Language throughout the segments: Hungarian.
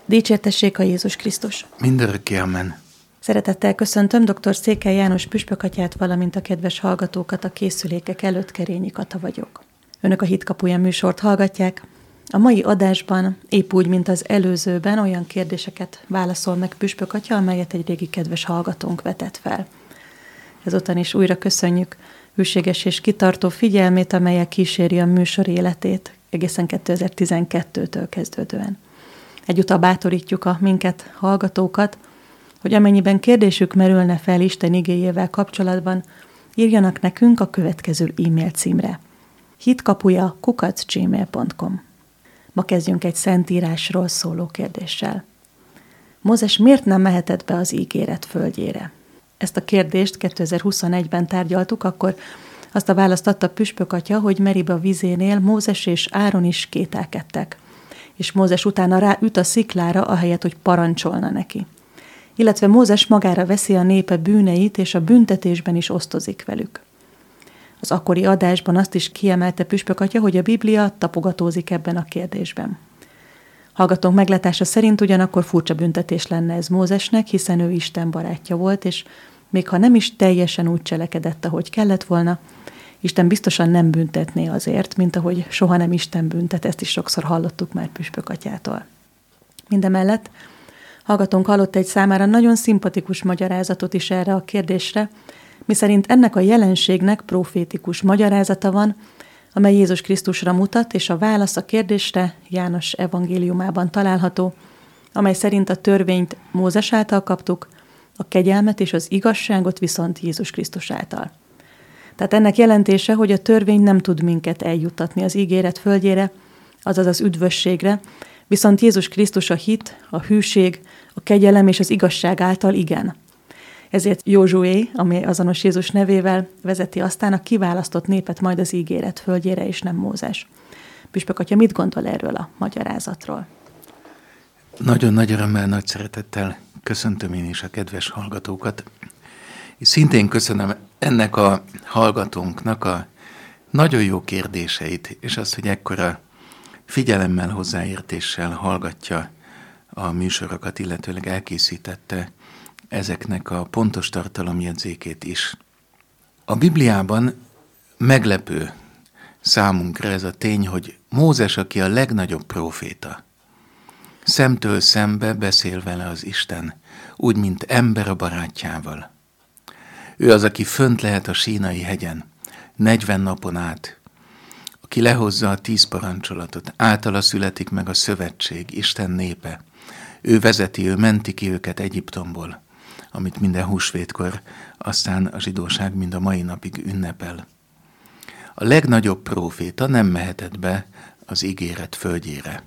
Dicsértessék a Jézus Krisztus! Mindörökké amen. Szeretettel köszöntöm dr. Székely János püspökatyát, valamint a kedves hallgatókat, a készülékek előtt. Kerényi Kata vagyok. Önök a Hitkapuja műsort hallgatják. A mai adásban, épp úgy, mint az előzőben, olyan kérdéseket válaszol meg püspökatya, amelyet egy régi kedves hallgatónk vetett fel. Ezután is újra köszönjük hűséges és kitartó figyelmét, amellyel kíséri a műsor életét, egészen 2012-től kezdődően. Egyúttal bátorítjuk a minket hallgatókat, hogy amennyiben kérdésük merülne fel Isten igéjével kapcsolatban, írjanak nekünk a következő e-mail címre: hitkapuja@gmail.com. Ma kezdjünk egy szentírásról szóló kérdéssel. Mózes miért nem mehetett be az ígéret földjére? Ezt a kérdést 2021-ben tárgyaltuk, akkor azt a választ adta püspökatya, hogy Meriba vizénél Mózes és Áron is kételkedtek, és Mózes utána ráüt a sziklára, ahelyett, hogy parancsolna neki. Illetve Mózes magára veszi a népe bűneit, és a büntetésben is osztozik velük. Az akkori adásban azt is kiemelte püspökatya, hogy a Biblia tapogatózik ebben a kérdésben. Hallgatónk meglátása szerint ugyanakkor furcsa büntetés lenne ez Mózesnek, hiszen ő Isten barátja volt, és még ha nem is teljesen úgy cselekedett, ahogy kellett volna, Isten biztosan nem büntetné azért, mint ahogy soha nem Isten büntet, ezt is sokszor hallottuk már püspökatyától. Mindemellett hallgatónk hallott egy számára nagyon szimpatikus magyarázatot is erre a kérdésre, miszerint ennek a jelenségnek profétikus magyarázata van, amely Jézus Krisztusra mutat, és a válasz a kérdésre János evangéliumában található, amely szerint a törvényt Mózes által kaptuk, a kegyelmet és az igazságot viszont Jézus Krisztus által. Tehát ennek jelentése, hogy a törvény nem tud minket eljuttatni az ígéret földjére, azaz az üdvösségre, viszont Jézus Krisztus a hit, a hűség, a kegyelem és az igazság által igen. Ezért Józsué, ami azonos Jézus nevével, vezeti aztán a kiválasztott népet majd az ígéret földjére, és nem Mózes. Püspökatya, mit gondol erről a magyarázatról? Nagyon nagy örömmel, nagy szeretettel köszöntöm én is a kedves hallgatókat. És szintén köszönöm ennek a hallgatónknak a nagyon jó kérdéseit, és azt, hogy ekkora figyelemmel, hozzáértéssel hallgatja a műsorokat, illetőleg elkészítette ezeknek a pontos tartalomjegyzékét is. A Bibliában meglepő számunkra ez a tény, hogy Mózes, aki a legnagyobb próféta, szemtől szembe beszél vele az Isten, úgy, mint ember a barátjával. Ő az, aki fönt lehet a Sínai hegyen, 40 napon át, aki lehozza a 10 parancsolatot, általa születik meg a szövetség, Isten népe. Ő vezeti, ő menti ki őket Egyiptomból, amit minden húsvétkor aztán a zsidóság mind a mai napig ünnepel. A legnagyobb próféta nem mehetett be az ígéret földjére.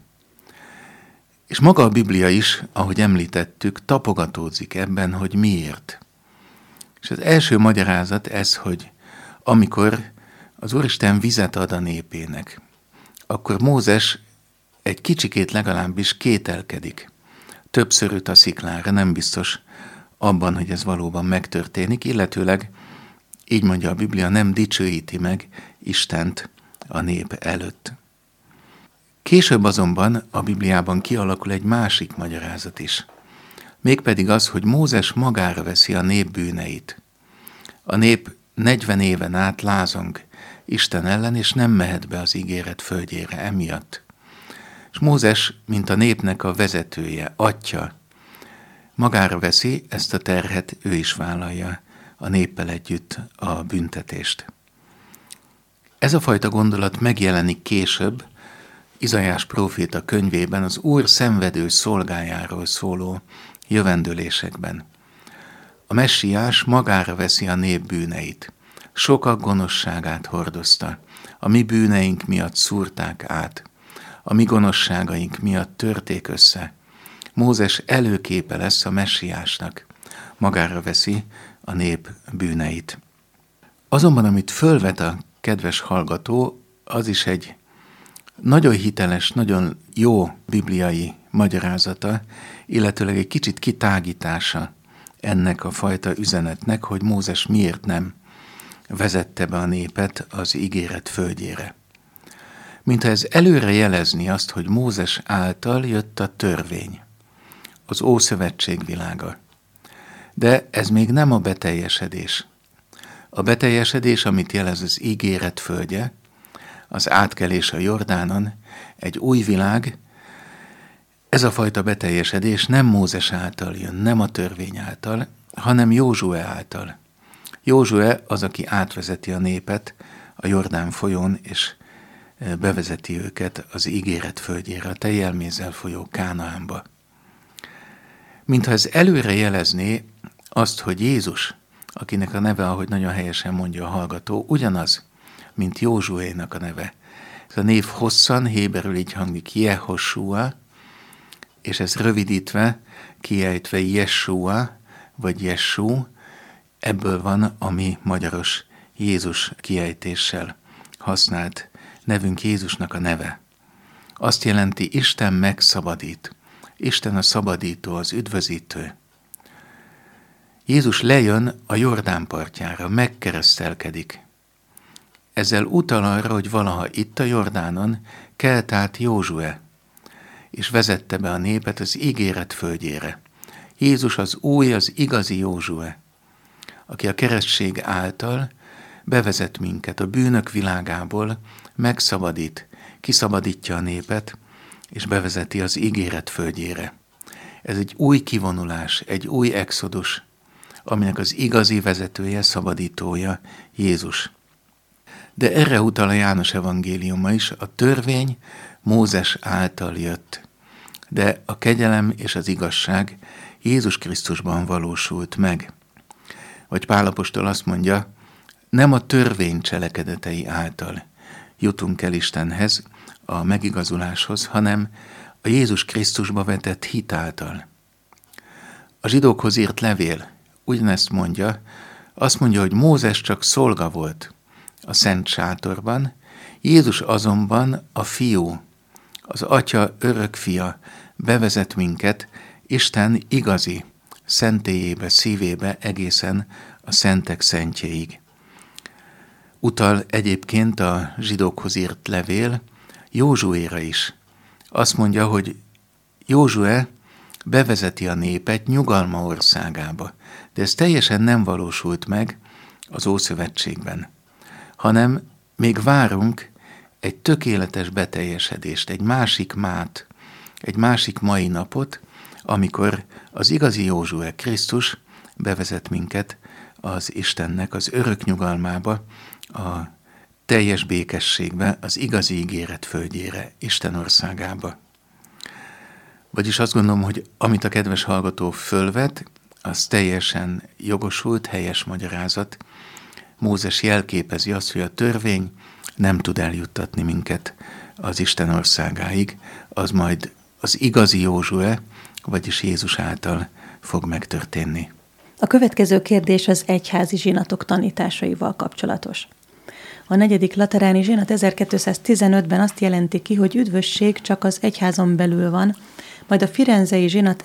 És maga a Biblia is, ahogy említettük, tapogatózik ebben, hogy miért. És az első magyarázat ez, hogy amikor az Úristen vizet ad a népének, akkor Mózes egy kicsikét legalábbis kételkedik. Többször üt a sziklára, nem biztos abban, hogy ez valóban megtörténik, illetőleg, így mondja a Biblia, nem dicsőíti meg Istent a nép előtt. Később azonban a Bibliában kialakul egy másik magyarázat is. Mégpedig az, hogy Mózes magára veszi a nép bűneit. A nép 40 éven át lázong Isten ellen, és nem mehet be az ígéret földjére emiatt. És Mózes, mint a népnek a vezetője, atya, magára veszi ezt a terhet, ő is vállalja a néppel együtt a büntetést. Ez a fajta gondolat megjelenik később Izaiás próféta könyvében, az Úr szenvedő szolgájáról szóló jövendőlésekben. A messiás magára veszi a nép bűneit, sokak gonoszságát hordozta, a mi bűneink miatt szúrták át, a mi gonoszságaink miatt törték össze. Mózes előképe lesz a messiásnak, magára veszi a nép bűneit. Azonban, amit fölvet a kedves hallgató, az is egy nagyon hiteles, nagyon jó bibliai magyarázata, illetőleg egy kicsit kitágítása ennek a fajta üzenetnek, hogy Mózes miért nem vezette be a népet az ígéret földjére. Mintha ez előre jelezni azt, hogy Mózes által jött a törvény. az Ószövetség világa. De ez még nem a beteljesedés. A beteljesedés, amit jelez az ígéret földje, az átkelés a Jordánon, egy új világ, ez a fajta beteljesedés nem Mózes által jön, nem a törvény által, hanem Józsué által. Józsué az, aki átvezeti a népet a Jordán folyón, és bevezeti őket az ígéret földjére, a tejjel-mézzel folyó Kánaánba. Mintha ez előre jelezné azt, hogy Jézus, akinek a neve, ahogy nagyon helyesen mondja a hallgató, ugyanaz, mint Józsuénak a neve. Ez a név hosszan, héberül így hangzik Jehoshua, és ez rövidítve, kiejtve Jeshua, vagy Jesú, ebből van a mi magyaros Jézus kiejtéssel használt nevünk Jézusnak a neve. Azt jelenti, Isten megszabadít. Isten a szabadító, az üdvözítő. Jézus lejön a Jordán partjára, megkeresztelkedik. Ezzel utal arra, hogy valaha itt a Jordánon kelt át Józsué, és vezette be a népet az ígéret földjére. Jézus az új, az igazi Józsué, aki a keresztség által bevezet minket a bűnök világából, megszabadít, kiszabadítja a népet, és bevezeti az ígéret földjére. Ez egy új kivonulás, egy új exodus, aminek az igazi vezetője, szabadítója Jézus. De erre utal a János evangéliuma is, a törvény Mózes által jött, de a kegyelem és az igazság Jézus Krisztusban valósult meg. Vagy Pál apostol azt mondja, nem a törvény cselekedetei által jutunk el Istenhez, a megigazuláshoz, hanem a Jézus Krisztusba vetett hit által. A zsidókhoz írt levél ugyanezt mondja, azt mondja, hogy Mózes csak szolga volt a szent sátorban, Jézus azonban a fiú, az atya örök fia bevezet minket Isten igazi szentélyébe, szívébe egészen a szentek szentjéig. Utal egyébként a zsidókhoz írt levél Józsuéra is. Azt mondja, hogy Józsué bevezeti a népet nyugalma országába, de ez teljesen nem valósult meg az Ószövetségben, hanem még várunk egy tökéletes beteljesedést, egy másik mát, egy másik mai napot, amikor az igazi Józsué Krisztus bevezet minket az Istennek az örök nyugalmába, a teljes békességbe, az igazi ígéret földjére, Isten országába. Vagyis azt gondolom, hogy amit a kedves hallgató fölvet, az teljesen jogosult, helyes magyarázat. Mózes jelképezi azt, hogy a törvény nem tud eljuttatni minket az Isten országáig, az majd az igazi Józsué, vagyis Jézus által fog megtörténni. A következő kérdés az egyházi zsinatok tanításaival kapcsolatos. A 4. lateráni zsinat 1215-ben azt jelenti ki, hogy üdvösség csak az egyházon belül van, majd a firenzei zsinat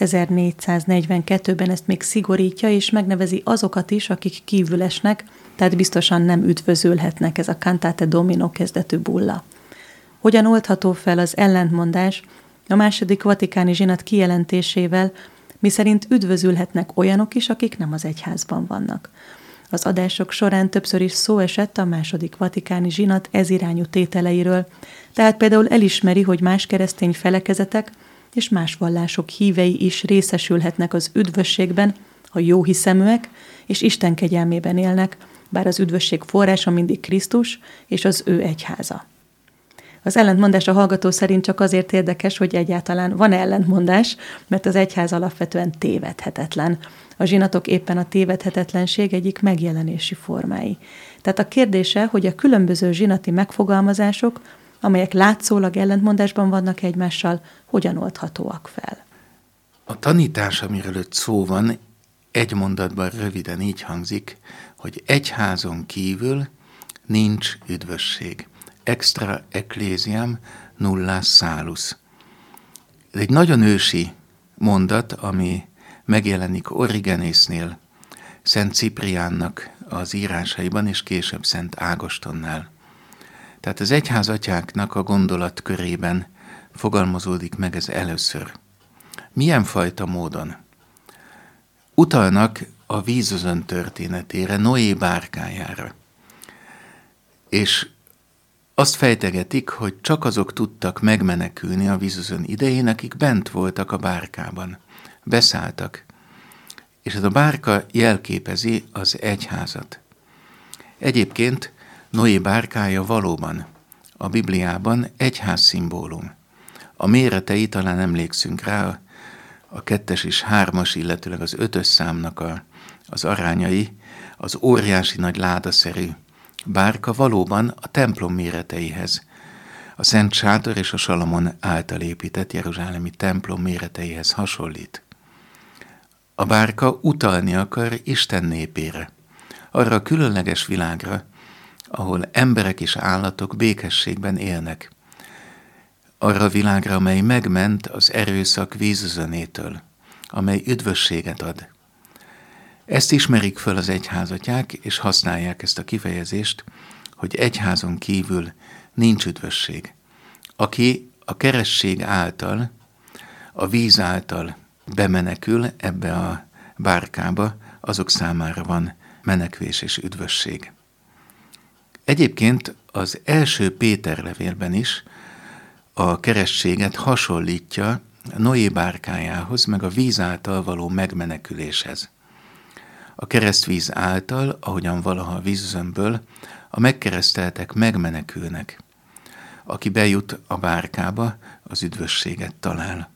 1442-ben ezt még szigorítja, és megnevezi azokat is, akik kívül esnek, tehát biztosan nem üdvözülhetnek, ez a Cantate Domino kezdetű bulla. Hogyan oldható fel az ellentmondás a 2. vatikáni zsinat kijelentésével, miszerint üdvözülhetnek olyanok is, akik nem az egyházban vannak? Az adások során többször is szó esett a 2. vatikáni zsinat ezirányú tételeiről, tehát például elismeri, hogy más keresztény felekezetek és más vallások hívei is részesülhetnek az üdvösségben, ha jó hiszeműek és Isten kegyelmében élnek, bár az üdvösség forrása mindig Krisztus és az ő egyháza. Az ellentmondás a hallgató szerint csak azért érdekes, hogy egyáltalán van ellentmondás, mert az egyház alapvetően tévedhetetlen. A zsinatok éppen a tévedhetetlenség egyik megjelenési formái. Tehát a kérdése, hogy a különböző zsinati megfogalmazások, amelyek látszólag ellentmondásban vannak egymással, hogyan oldhatóak fel. A tanítás, amiről itt szó van, egy mondatban röviden így hangzik, hogy egyházon kívül nincs üdvösség. Extra ecclesiam nulla salus. Ez egy nagyon ősi mondat, ami megjelenik Origenésznél, Szent Cipriánnak az írásaiban, és később Szent Ágostonnál. Tehát az egyházatyáknak a gondolatkörében fogalmazódik meg ez először. Milyen fajta módon? Utalnak a vízözön történetére, Noé bárkájára. És azt fejtegetik, hogy csak azok tudtak megmenekülni a vízözön idején, akik bent voltak a bárkában. Beszálltak. És ez a bárka jelképezi az egyházat. Egyébként Noé bárkája valóban a Bibliában egyház szimbólum. A méretei, talán emlékszünk rá, a 2-es és 3-as, illetőleg az 5-ös számnak az arányai, az óriási nagy ládaszerű bárka valóban a templom méreteihez, a Szent Sátor és a Salamon által épített jeruzsálemi templom méreteihez hasonlít. A bárka utalni akar Isten népére, arra a különleges világra, ahol emberek és állatok békességben élnek. Arra a világra, amely megment az erőszak vízözönétől, amely üdvösséget ad. Ezt ismerik föl az egyházatják, és használják ezt a kifejezést, hogy egyházon kívül nincs üdvösség. Aki a keresztség által, a víz által bemenekül ebbe a bárkába, azok számára van menekvés és üdvösség. Egyébként az első Péter levélben is a keresztséget hasonlítja Noé bárkájához, meg a víz által való megmeneküléshez. A keresztvíz által, ahogyan valaha a vízözönből, a megkereszteltek megmenekülnek. Aki bejut a bárkába, az üdvösséget talál.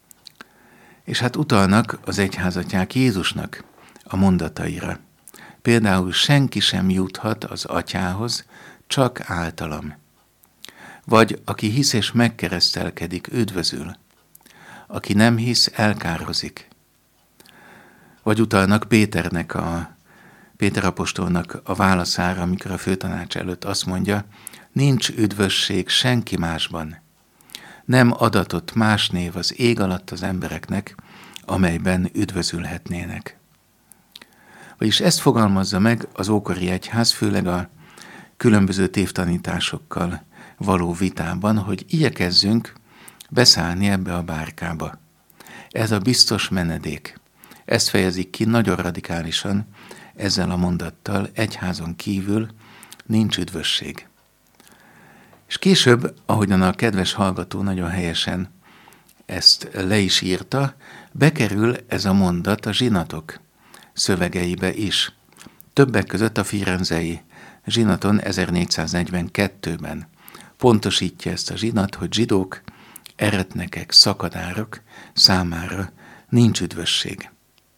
És hát utalnak az egyházatják Jézusnak a mondataira. Például senki sem juthat az atyához, csak általam. Vagy aki hisz és megkeresztelkedik, üdvözül. Aki nem hisz, elkározik. Vagy utalnak Péter apostolnak a válaszára, amikor a főtanács előtt azt mondja, nincs üdvösség senki másban. Nem adatott más név az ég alatt az embereknek, amelyben üdvözülhetnének. Vagyis ezt fogalmazza meg az ókori egyház, főleg a különböző tévtanításokkal való vitában, hogy igyekezzünk beszállni ebbe a bárkába. Ez a biztos menedék. Ezt fejezik ki nagyon radikálisan ezzel a mondattal, egyházon kívül nincs üdvösség. És később, ahogyan a kedves hallgató nagyon helyesen ezt le is írta, bekerül ez a mondat a zsinatok szövegeibe is. Többek között a firenzei zsinaton 1442-ben pontosítja ezt a zsinat, hogy zsidók, eretnekek, szakadárok számára nincs üdvösség.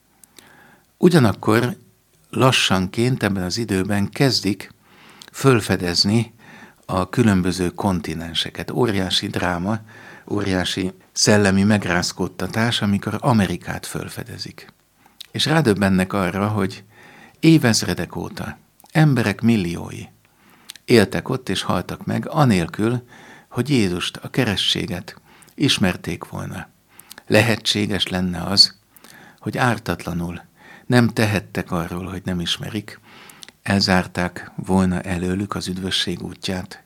Ugyanakkor lassanként ebben az időben kezdik fölfedezni a különböző kontinenseket. Óriási dráma, óriási szellemi megrázkódtatás, amikor Amerikát fölfedezik. És rádöbbennek arra, hogy évezredek óta emberek milliói éltek ott és haltak meg, anélkül, hogy Jézust, a keresztséget ismerték volna. Lehetséges lenne az, hogy ártatlanul nem tehettek arról, hogy nem ismerik, elzárták volna előlük az üdvösség útját.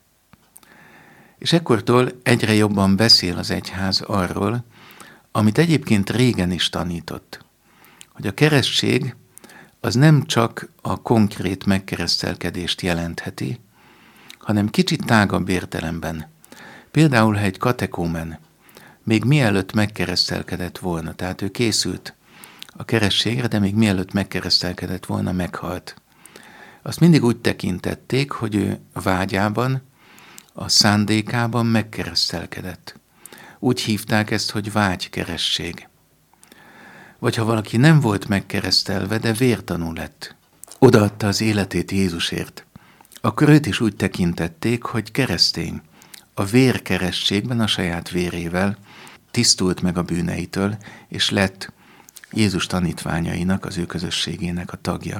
És ekkortól egyre jobban beszél az egyház arról, amit egyébként régen is tanított, hogy a keresztség az nem csak a konkrét megkeresztelkedést jelentheti, hanem kicsit tágabb értelemben. Például, ha egy katekómen még mielőtt megkeresztelkedett volna, tehát ő készült a keresztségre, de még mielőtt megkeresztelkedett volna, meghalt. Azt mindig úgy tekintették, hogy ő vágyában, a szándékában megkeresztelkedett. Úgy hívták ezt, hogy vágykeresztség. Vagy ha valaki nem volt megkeresztelve, de vértanú lett, odaadta az életét Jézusért, akkor őt is úgy tekintették, hogy keresztény. A vérkeresztségben a saját vérével tisztult meg a bűneitől, és lett Jézus tanítványainak, az ő közösségének a tagja.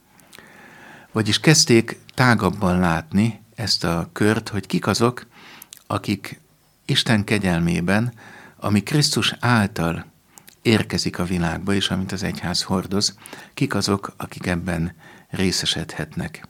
Vagyis kezdték tágabban látni ezt a kört, hogy kik azok, akik Isten kegyelmében, ami Krisztus által érkezik a világba, és amit az egyház hordoz, kik azok, akik ebben részesedhetnek.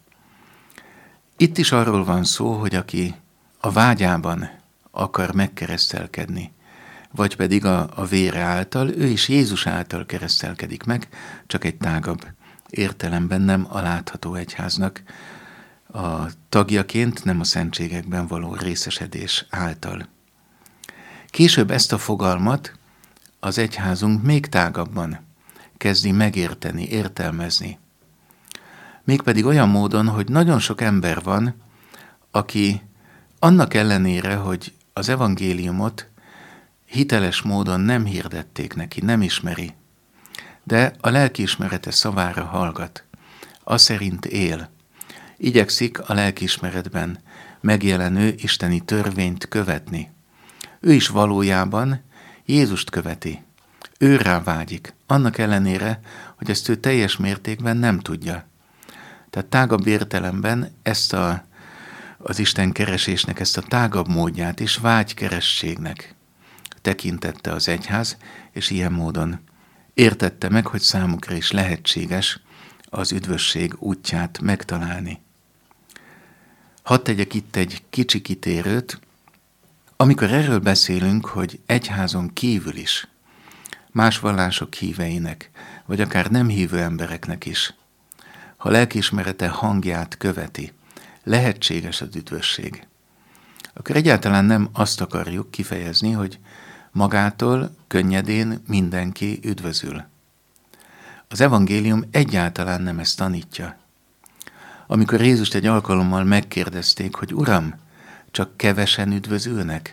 Itt is arról van szó, hogy aki a vágyában akar megkeresztelkedni, vagy pedig a vére által, ő is Jézus által keresztelkedik meg, csak egy tágabb értelemben, nem a látható egyháznak a tagjaként, nem a szentségekben való részesedés által. Később ezt a fogalmat az egyházunk még tágabban kezdi megérteni, értelmezni. Mégpedig olyan módon, hogy nagyon sok ember van, aki annak ellenére, hogy az evangéliumot hiteles módon nem hirdették neki, nem ismeri, de a lelkiismerete szavára hallgat, az szerint él, igyekszik a lelkiismeretben megjelenő isteni törvényt követni. Ő is valójában Jézust követi, őrá vágyik, annak ellenére, hogy ezt ő teljes mértékben nem tudja. Tehát tágabb értelemben ezt az Isten keresésnek ezt a tágabb módját is vágykerességnek tekintette az egyház, és ilyen módon értette meg, hogy számukra is lehetséges az üdvösség útját megtalálni. Hadd tegyek itt egy kicsi kitérőt, amikor erről beszélünk, hogy egyházon kívül is, más vallások híveinek, vagy akár nem hívő embereknek is, ha lelkiismerete hangját követi, lehetséges az üdvösség, akkor egyáltalán nem azt akarjuk kifejezni, hogy magától könnyedén mindenki üdvözül. Az evangélium egyáltalán nem ezt tanítja. Amikor Jézust egy alkalommal megkérdezték, hogy Uram, csak kevesen üdvözülnek,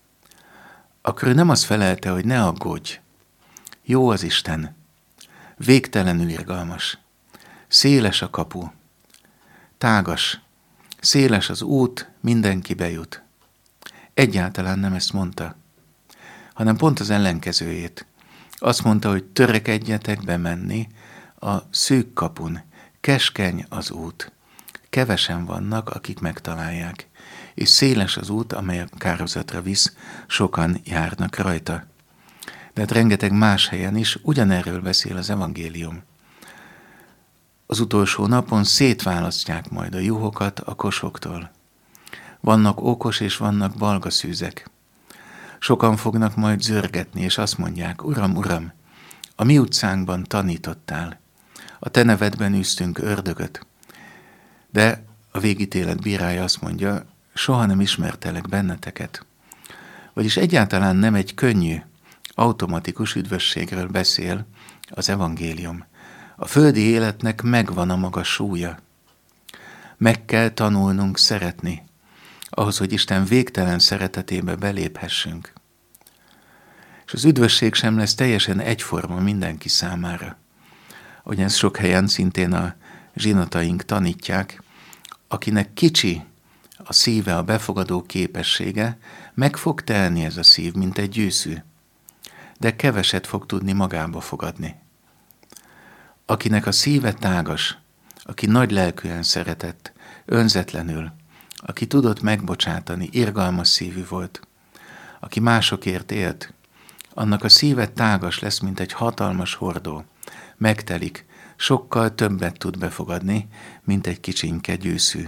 akkor ő nem azt felelte, hogy ne aggódj. Jó az Isten, végtelenül irgalmas, széles a kapu, tágas, széles az út, mindenki bejut. Egyáltalán nem ezt mondta, hanem pont az ellenkezőjét. Azt mondta, hogy törekedjetek bemenni a szűk kapun, keskeny az út, kevesen vannak, akik megtalálják, és széles az út, amely a kárhozatra visz, sokan járnak rajta. De hát rengeteg más helyen is ugyanerről beszél az evangélium. Az utolsó napon szétválasztják majd a juhokat a kosoktól. Vannak okos és vannak balgaszűzek. Sokan fognak majd zörgetni, és azt mondják, Uram, Uram, a mi utcánkban tanítottál, a te nevedben űztünk ördögöt. De a végítélet bírája azt mondja, soha nem ismertelek benneteket. Vagyis egyáltalán nem egy könnyű, automatikus üdvösségről beszél az evangélium. A földi életnek megvan a maga súlya. Meg kell tanulnunk szeretni, ahhoz, hogy Isten végtelen szeretetébe beléphessünk. És az üdvösség sem lesz teljesen egyforma mindenki számára. Ahogy ezt sok helyen szintén a zsinataink tanítják, akinek kicsi a szíve, a befogadó képessége, meg fog telni ez a szív, mint egy gyűszű, de keveset fog tudni magába fogadni. Akinek a szíve tágas, aki nagy lelkűen szeretett, önzetlenül, aki tudott megbocsátani, irgalmas szívű volt, aki másokért élt, annak a szíve tágas lesz, mint egy hatalmas hordó, megtelik, sokkal többet tud befogadni, mint egy kicsinke gyűszű.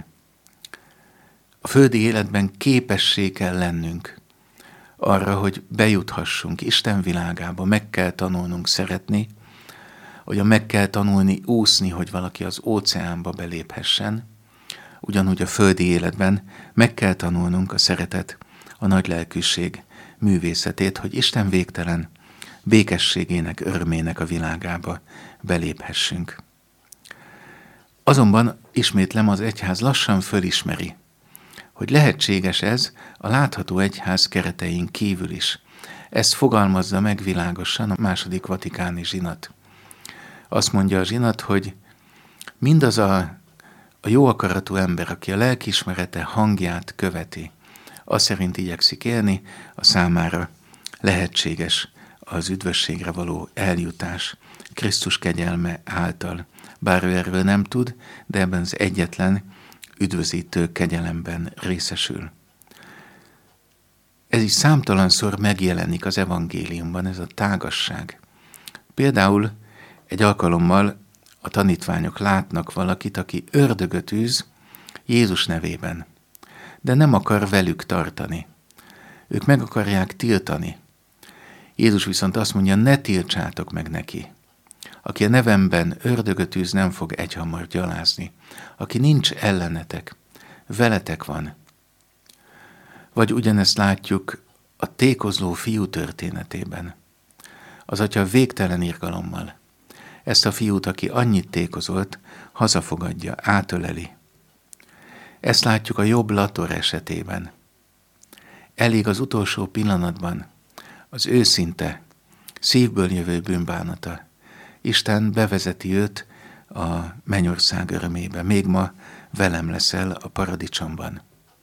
A földi életben képessé kell lennünk arra, hogy bejuthassunk Isten világába, meg kell tanulnunk szeretni, hogy meg kell tanulni úszni, hogy valaki az óceánba beléphessen, ugyanúgy a földi életben meg kell tanulnunk a szeretet, a nagy lelkűség művészetét, hogy Isten végtelen békességének, örömének a világába beléphessünk. Azonban ismétlem, az egyház lassan fölismeri, hogy lehetséges ez a látható egyház keretein kívül is. Ezt fogalmazza meg világosan a második vatikáni zsinat. Azt mondja a zsinat, hogy mindaz a jó akaratú ember, aki a lelkiismerete hangját követi, az szerint igyekszik élni, a számára lehetséges az üdvösségre való eljutás Krisztus kegyelme által. Bár ő erről nem tud, de ebben az egyetlen üdvözítő kegyelemben részesül. Ez is számtalanszor megjelenik az evangéliumban, ez a tágasság. Például egy alkalommal a tanítványok látnak valakit, aki ördögöt űz Jézus nevében, de nem akar velük tartani. Ők meg akarják tiltani. Jézus viszont azt mondja, ne tiltsátok meg neki. Aki a nevemben ördögöt űz, nem fog egyhamar gyalázni. Aki nincs ellenetek, veletek van. Vagy ugyanezt látjuk a tékozló fiú történetében. Az atya végtelen irgalommal ezt a fiút, aki annyit tékozolt, hazafogadja, átöleli. Ezt látjuk a jobb Lator esetében. Elég az utolsó pillanatban az őszinte, szívből jövő bűnbánata. Isten bevezeti őt a mennyország örömébe. Még ma velem leszel a paradicsomban.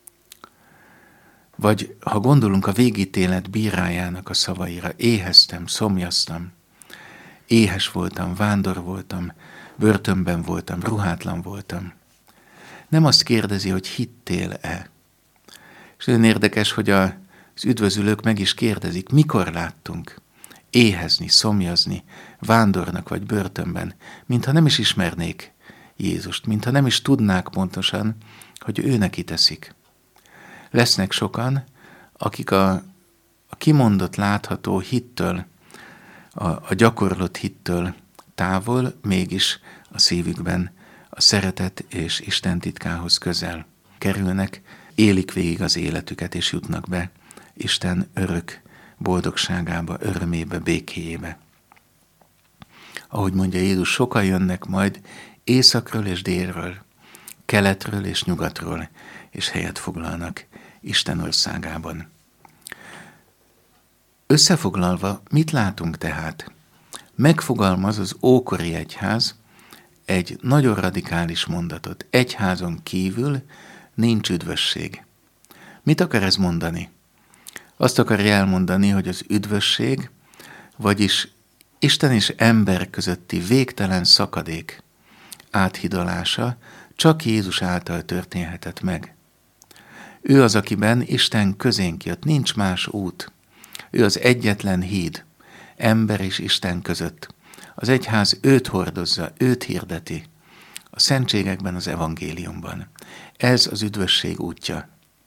Vagy ha gondolunk a végítélet bírájának a szavaira, éheztem, szomjaztam, éhes voltam, vándor voltam, börtönben voltam, ruhátlan voltam. Nem azt kérdezi, hogy hittél-e. És nagyon érdekes, hogy az üdvözülők meg is kérdezik, mikor láttunk éhezni, szomjazni, vándornak vagy börtönben, mintha nem is ismernék Jézust, mintha nem is tudnák pontosan, hogy ő neki teszik. Lesznek sokan, akik a kimondott, látható hittől, a gyakorlott hittől távol, mégis a szívükben a szeretet és Isten titkához közel kerülnek, élik végig az életüket, és jutnak be Isten örök boldogságába, örömébe, békéjébe. Ahogy mondja Jézus, sokan jönnek majd északról és délről, keletről és nyugatról, és helyet foglalnak Isten országában. Összefoglalva, mit látunk tehát? Megfogalmaz az ókori egyház egy nagyon radikális mondatot. Egyházon kívül nincs üdvösség. Mit akar ez mondani? Azt akarja elmondani, hogy az üdvösség, vagyis Isten és ember közötti végtelen szakadék áthidalása csak Jézus által történhetett meg. Ő az, akiben Isten közénk jött, nincs más út. Ő az egyetlen híd, ember és Isten között. Az egyház őt hordozza, őt hirdeti. A szentségekben, az evangéliumban. Ez az üdvösség útja.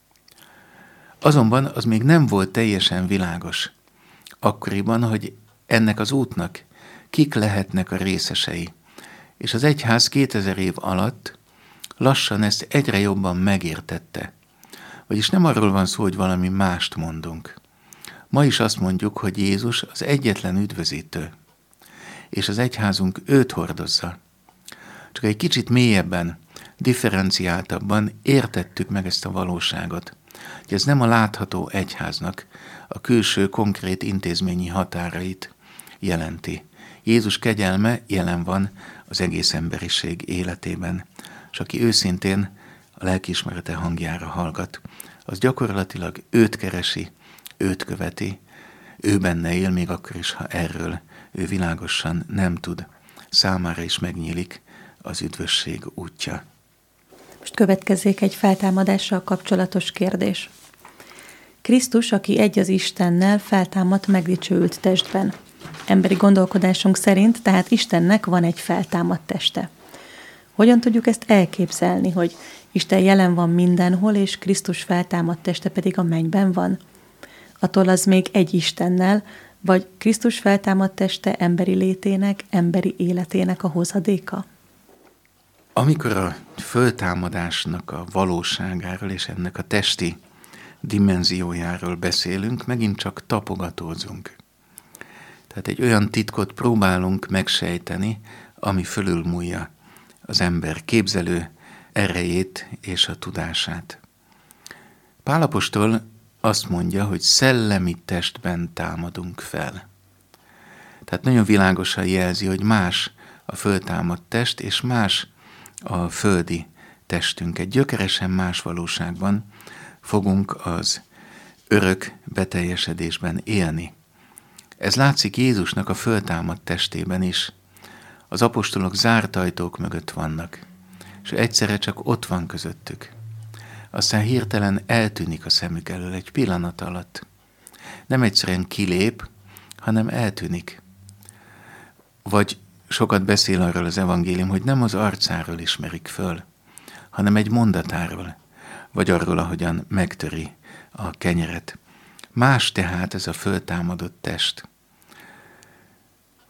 Azonban az még nem volt teljesen világos akkoriban, hogy ennek az útnak kik lehetnek a részesei. És az egyház 2000 év alatt lassan ezt egyre jobban megértette. Vagyis nem arról van szó, hogy valami mást mondunk. Ma is azt mondjuk, hogy Jézus az egyetlen üdvözítő, és az egyházunk őt hordozza. Csak egy kicsit mélyebben, differenciáltabban értettük meg ezt a valóságot, hogy ez nem a látható egyháznak a külső konkrét intézményi határait jelenti. Jézus kegyelme jelen van az egész emberiség életében, és aki őszintén a lelkiismerete hangjára hallgat, az gyakorlatilag őt keresi, őt követi, ő benne él, még akkor is, ha erről ő világosan nem tud. Számára is megnyílik az üdvösség útja. Most következzék egy feltámadással kapcsolatos kérdés. Krisztus, aki egy az Istennel, feltámadt megdicsőült testben. Emberi gondolkodásunk szerint, tehát Istennek van egy feltámadt teste. Hogyan tudjuk ezt elképzelni, hogy Isten jelen van mindenhol, és Krisztus feltámadt teste pedig a mennyben van? Attól az még egy Istennel, vagy Krisztus feltámadt teste emberi létének, emberi életének a hozadéka? Amikor a föltámadásnak a valóságáról és ennek a testi dimenziójáról beszélünk, megint csak tapogatózunk. Tehát egy olyan titkot próbálunk megsejteni, ami fölülmúlja az ember képzelő erejét és a tudását. Pál apostol azt mondja, hogy szellemi testben támadunk fel. Tehát nagyon világosan jelzi, hogy más a föltámadt test, és más a földi testünk. Egy gyökeresen más valóságban fogunk az örök beteljesedésben élni. Ez látszik Jézusnak a föltámadt testében is. Az apostolok zárt ajtók mögött vannak, és egyszerre csak ott van közöttük. Aztán hirtelen eltűnik a szemük elől egy pillanat alatt. Nem egyszerűen kilép, hanem eltűnik. Vagy sokat beszél arról az evangélium, hogy nem az arcáról ismerik föl, hanem egy mondatáról, vagy arról, ahogyan megtöri a kenyeret. Más tehát ez a föltámadott test.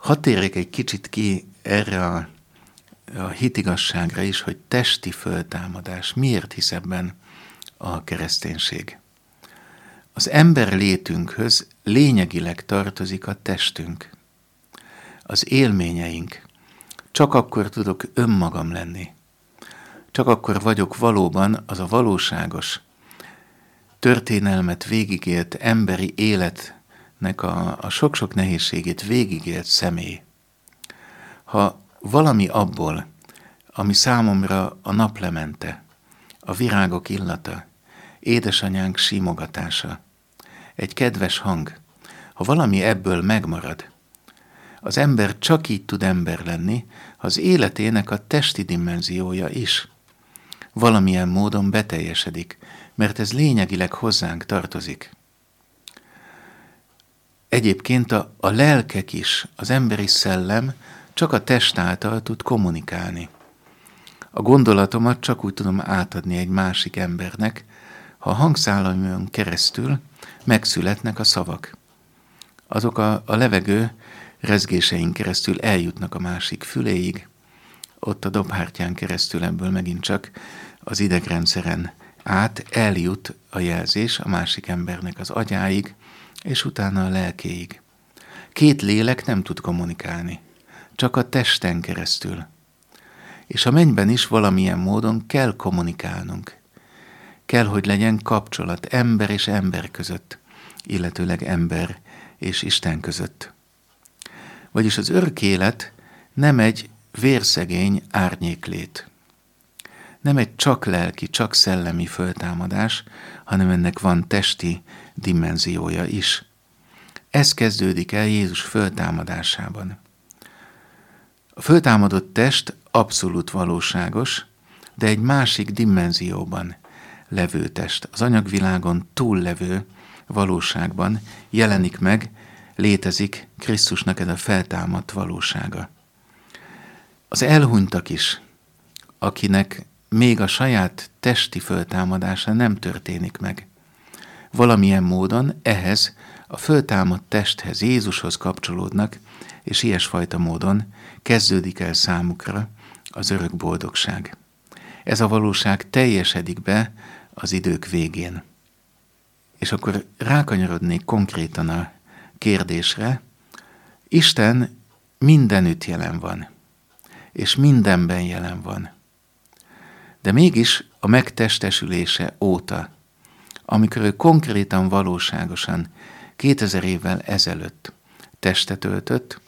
Hadd térjek egy kicsit ki erre a hitigasságra is, hogy testi föltámadás. Miért hisz ebben a kereszténység? Az ember létünkhöz lényegileg tartozik a testünk, az élményeink. Csak akkor tudok önmagam lenni. Csak akkor vagyok valóban az a valóságos, történelmet végigélt emberi életnek a sok-sok nehézségét végigélt személy. Ha valami abból, ami számomra a naplemente, a virágok illata, édesanyánk simogatása, egy kedves hang, ha valami ebből megmarad, az ember csak így tud ember lenni, ha az életének a testi dimenziója is valamilyen módon beteljesedik, mert ez lényegileg hozzánk tartozik. Egyébként a lelkek is, az emberi szellem csak a test által tud kommunikálni. A gondolatomat csak úgy tudom átadni egy másik embernek, ha a hangszálamon keresztül megszületnek a szavak. Azok a levegő rezgésein keresztül eljutnak a másik füléig, ott a dobhártyán keresztül ebből megint csak az idegrendszeren át eljut a jelzés a másik embernek az agyáig, és utána a lelkéig. Két lélek nem tud kommunikálni, csak a testen keresztül. És a mennyben is valamilyen módon kell kommunikálnunk. Kell, hogy legyen kapcsolat ember és ember között, illetőleg ember és Isten között. Vagyis az örök élet nem egy vérszegény árnyéklét. Nem egy csak lelki, csak szellemi föltámadás, hanem ennek van testi dimenziója is. Ez kezdődik el Jézus föltámadásában. A föltámadott test abszolút valóságos, de egy másik dimenzióban levő test, az anyagvilágon túllevő valóságban jelenik meg, létezik Krisztusnak ez a feltámadt valósága. Az elhunytak is, akinek még a saját testi föltámadása nem történik meg. Valamilyen módon ehhez, a föltámadt testhez, Jézushoz kapcsolódnak, és ilyesfajta módon kezdődik el számukra az örök boldogság. Ez a valóság teljesedik be az idők végén. És akkor rákanyarodnék konkrétan a kérdésre. Isten mindenütt jelen van, és mindenben jelen van. De mégis a megtestesülése óta, amikor ő konkrétan, valóságosan 2000 évvel ezelőtt testet öltött,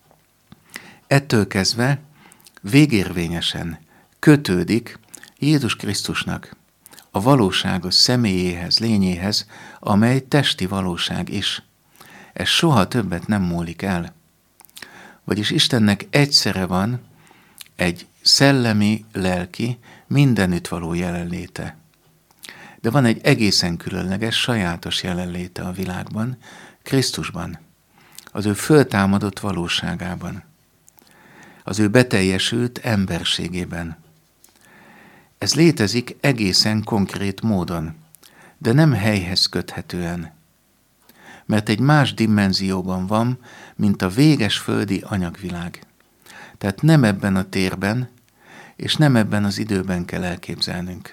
ettől kezdve végérvényesen kötődik Jézus Krisztusnak a valóságos személyéhez, lényéhez, amely testi valóság is. Ez soha többet nem múlik el. Vagyis Istennek egyszerre van egy szellemi, lelki, mindenütt való jelenléte. De van egy egészen különleges, sajátos jelenléte a világban, Krisztusban, az ő föltámadott valóságában, az ő beteljesült emberségében. Ez létezik egészen konkrét módon, de nem helyhez köthetően, mert egy más dimenzióban van, mint a véges földi anyagvilág. Tehát nem ebben a térben, és nem ebben az időben kell elképzelnünk.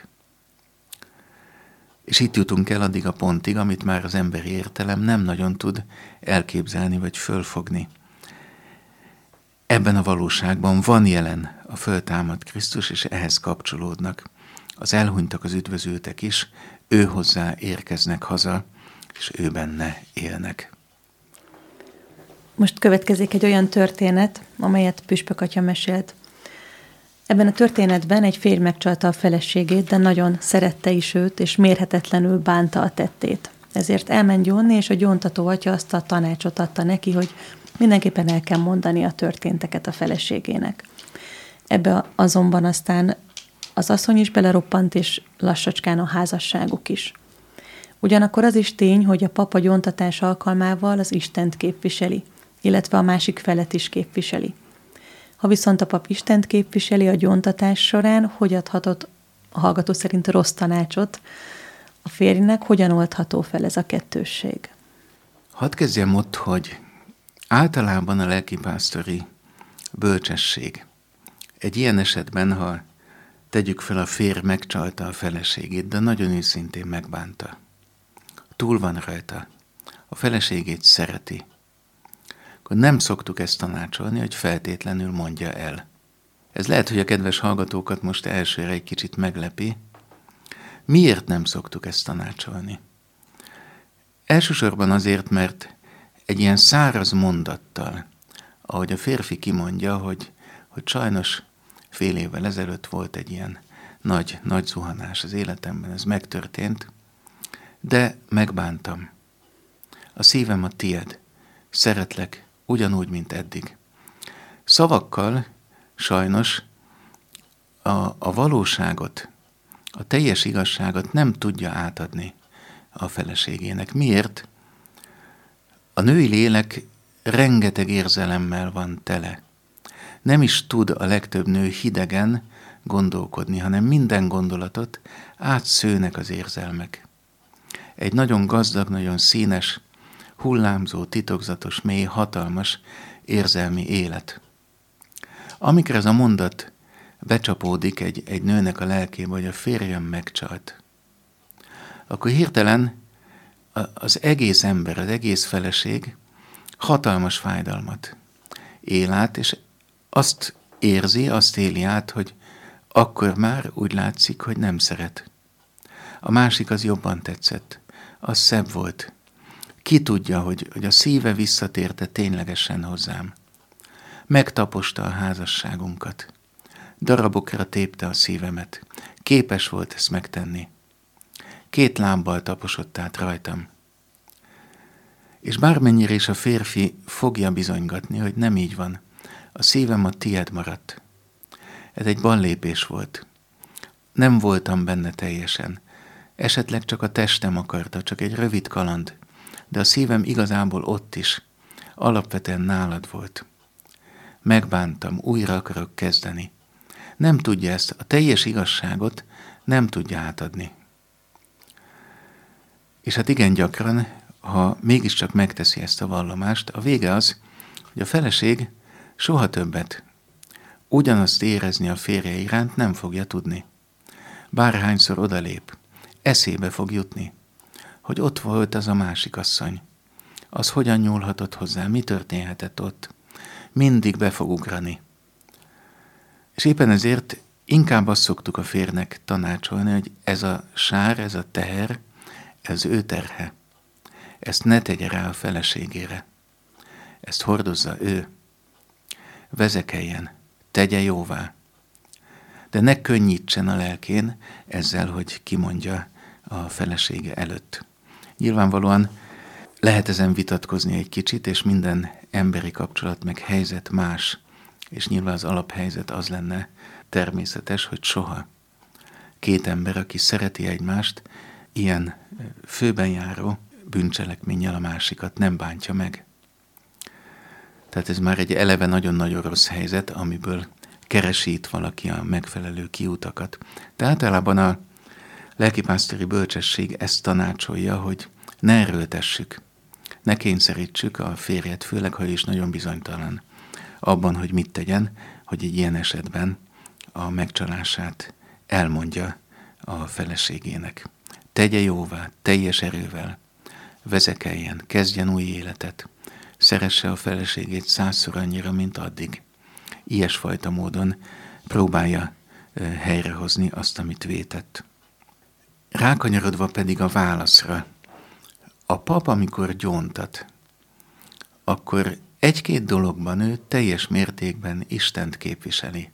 És itt jutunk el addig a pontig, amit már az emberi értelem nem nagyon tud elképzelni vagy fölfogni. Ebben a valóságban van jelen a föltámadt Krisztus, és ehhez kapcsolódnak. Az elhunytak, az üdvözültek is, ő hozzá érkeznek haza, és ő benne élnek. Most következik egy olyan történet, amelyet Püspök atya mesélt. Ebben a történetben egy férj megcsalta a feleségét, de nagyon szerette is őt, és mérhetetlenül bánta a tettét. Ezért elment gyónni, és a gyóntató atya azt a tanácsot adta neki, hogy mindenképpen el kell mondani a történteket a feleségének. Ebbe azonban aztán az asszony is beleroppant, és lassacskán a házasságuk is. Ugyanakkor az is tény, hogy a papa gyóntatás alkalmával az Istent képviseli, illetve a másik felet is képviseli. Ha viszont a pap Istent képviseli a gyóntatás során, hogy adhatott a hallgató szerint rossz tanácsot a férjnek, hogyan oldható fel ez a kettősség? Hadd kezdjem ott, hogy Általában a lelkipásztori bölcsesség. Egy ilyen esetben, ha tegyük fel, a férj megcsalta a feleségét, de nagyon őszintén megbánta. Túl van rajta. A feleségét szereti. Akkor nem szoktuk ezt tanácsolni, hogy feltétlenül mondja el. Ez lehet, hogy a kedves hallgatókat most elsőre egy kicsit meglepi. Miért nem szoktuk ezt tanácsolni? Elsősorban azért, mert egy ilyen száraz mondattal, ahogy a férfi kimondja, hogy sajnos fél évvel ezelőtt volt egy ilyen nagy zuhanás az életemben, ez megtörtént, de megbántam. A szívem a tied, szeretlek ugyanúgy, mint eddig. Szavakkal sajnos a valóságot, a teljes igazságot nem tudja átadni a feleségének. Miért? A női lélek rengeteg érzelemmel van tele. Nem is tud a legtöbb nő hidegen gondolkodni, hanem minden gondolatot átszőnek az érzelmek. Egy nagyon gazdag, nagyon színes, hullámzó, titokzatos, mély, hatalmas érzelmi élet. Amikor ez a mondat becsapódik egy nőnek a lelkébe, hogy a férjem megcsalt, akkor hirtelen az egész ember, az egész feleség hatalmas fájdalmat él át, és azt érzi, azt éli át, hogy akkor már úgy látszik, hogy nem szeret. A másik az jobban tetszett, az szebb volt. Ki tudja, hogy a szíve visszatérte ténylegesen hozzám. Megtaposta a házasságunkat. Darabokra tépte a szívemet. Képes volt ezt megtenni. 2 lábbal taposott át rajtam. És bármennyire is a férfi fogja bizonygatni, hogy nem így van, a szívem a tied maradt. Ez egy ballépés volt. Nem voltam benne teljesen. Esetleg csak a testem akarta, csak egy rövid kaland, de a szívem igazából ott is, alapvetően nálad volt. Megbántam, újra akarok kezdeni. Nem tudja ezt, a teljes igazságot nem tudja átadni. És hát igen gyakran, ha mégiscsak megteszi ezt a vallomást, a vége az, hogy a feleség soha többet ugyanazt érezni a férje iránt nem fogja tudni. Bárhányszor odalép, eszébe fog jutni, hogy ott volt az a másik asszony. Az hogyan nyúlhatott hozzá, mi történhetett ott. Mindig be fog ugrani. És éppen ezért inkább azt szoktuk a férnek tanácsolni, hogy ez a sár, ez a teher, ez ő terhe. Ezt ne tegye rá a feleségére. Ezt hordozza ő. Vezekeljen, tegye jóvá. De ne könnyítsen a lelkén ezzel, hogy kimondja a felesége előtt. Nyilvánvalóan lehet ezen vitatkozni egy kicsit, és minden emberi kapcsolat meg helyzet más. És nyilván az alaphelyzet az lenne természetes, hogy soha 2 ember, aki szereti egymást, ilyen főben járó bűncselekménnyel a másikat nem bántja meg. Tehát ez már egy eleve nagyon-nagyon rossz helyzet, amiből keresít valaki a megfelelő kiutakat. De általában a lelkipásztori bölcsesség ezt tanácsolja, hogy ne erőltessük, ne kényszerítsük a férjet, főleg ha is nagyon bizonytalan abban, hogy mit tegyen, hogy egy ilyen esetben a megcsalását elmondja a feleségének. Tegye jóvá, teljes erővel, vezekeljen, kezdjen új életet, szeresse a feleségét 100-szor annyira, mint addig. Ilyesfajta módon próbálja helyrehozni azt, amit vétett. Rákanyarodva pedig a válaszra. A pap, amikor gyóntat, akkor 1-2 dologban ő teljes mértékben Istent képviseli.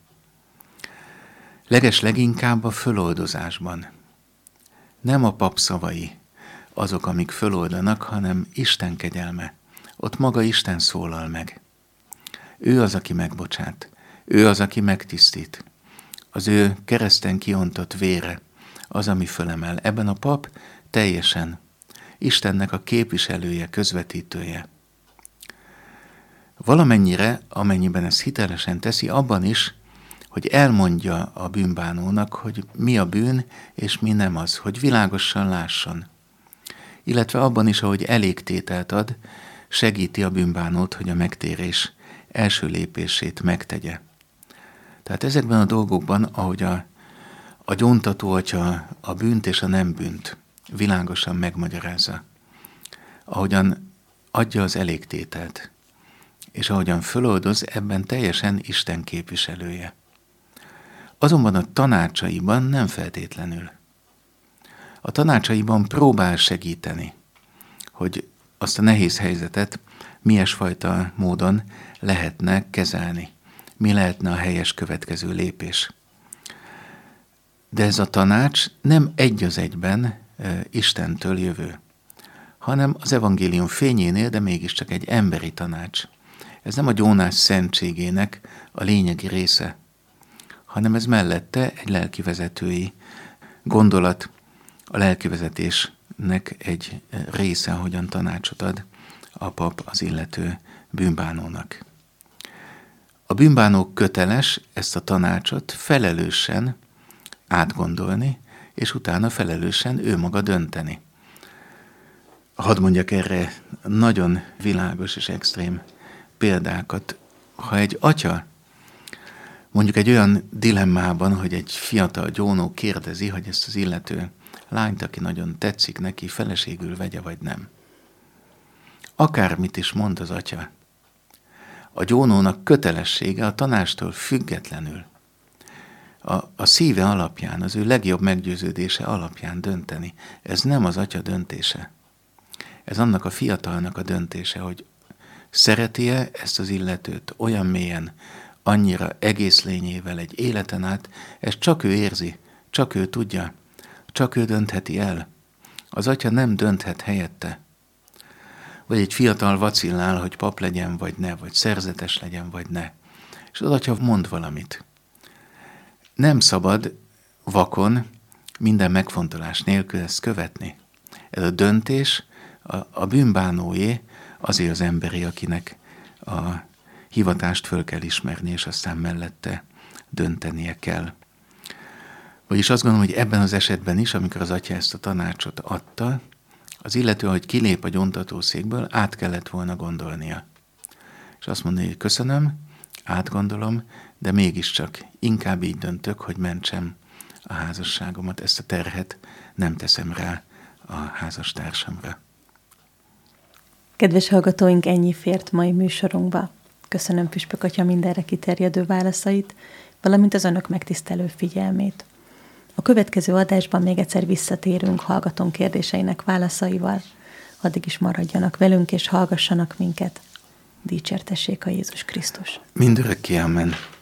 Leginkább a föloldozásban. Nem a pap szavai azok, amik föloldanak, hanem Isten kegyelme. Ott maga Isten szólal meg. Ő az, aki megbocsát. Ő az, aki megtisztít. Az ő kereszten kiontott vére az, ami fölemel. Ebben a pap teljesen Istennek a képviselője, közvetítője. Valamennyire, amennyiben ezt hitelesen teszi, abban is, hogy elmondja a bűnbánónak, hogy mi a bűn, és mi nem az, hogy világosan lásson. Illetve abban is, ahogy elégtételt ad, segíti a bűnbánót, hogy a megtérés első lépését megtegye. Tehát ezekben a dolgokban, ahogy a gyóntató atya a bűnt és a nem bűnt világosan megmagyarázza, ahogyan adja az elégtételt, és ahogyan föloldoz, ebben teljesen Isten képviselője. Azonban a tanácsaiban nem feltétlenül. A tanácsaiban próbál segíteni, hogy azt a nehéz helyzetet milyesfajta módon lehetne kezelni. Mi lehetne a helyes következő lépés. De ez a tanács nem egy az egyben Istentől jövő, hanem az evangélium fényénél, de mégiscsak egy emberi tanács. Ez nem a gyónás szentségének a lényegi része, hanem ez mellette egy lelkivezetői gondolat, a lelkivezetésnek egy része, ahogyan tanácsot ad a pap az illető bűnbánónak. A bűnbánó köteles ezt a tanácsot felelősen átgondolni, és utána felelősen ő maga dönteni. Hadd mondjak erre nagyon világos és extrém példákat. Ha egy atya mondjuk egy olyan dilemmában, hogy egy fiatal gyónó kérdezi, hogy ezt az illető lányt, aki nagyon tetszik neki, feleségül vegye vagy nem. Akármit is mond az atya, a gyónónak kötelessége a tanástól függetlenül a szíve alapján, az ő legjobb meggyőződése alapján dönteni. Ez nem az atya döntése. Ez annak a fiatalnak a döntése, hogy szereti-e ezt az illetőt olyan mélyen, annyira egész lényével egy életen át, ezt csak ő érzi, csak ő tudja, csak ő döntheti el. Az atya nem dönthet helyette. Vagy egy fiatal vacillál, hogy pap legyen, vagy ne, vagy szerzetes legyen, vagy ne. És az atya mond valamit. Nem szabad vakon minden megfontolás nélkül ezt követni. Ez a döntés a bűnbánóé, azért az emberi, akinek a hivatást föl kell ismerni, és aztán mellette döntenie kell. Vagyis azt gondolom, hogy ebben az esetben is, amikor az atya ezt a tanácsot adta, az illető, hogy kilép a gyóntatószékből, át kellett volna gondolnia. És azt mondani, hogy köszönöm, átgondolom, de mégiscsak inkább így döntök, hogy mentsem a házasságomat, ezt a terhet nem teszem rá a házastársamra. Kedves hallgatóink, ennyi fért mai műsorunkba. Köszönöm Püspök atya mindenre kiterjedő válaszait, valamint az önök megtisztelő figyelmét. A következő adásban még egyszer visszatérünk hallgatónk kérdéseinek válaszaival. Addig is maradjanak velünk és hallgassanak minket. Dicsértessék a Jézus Krisztus. Mindörökké, amen.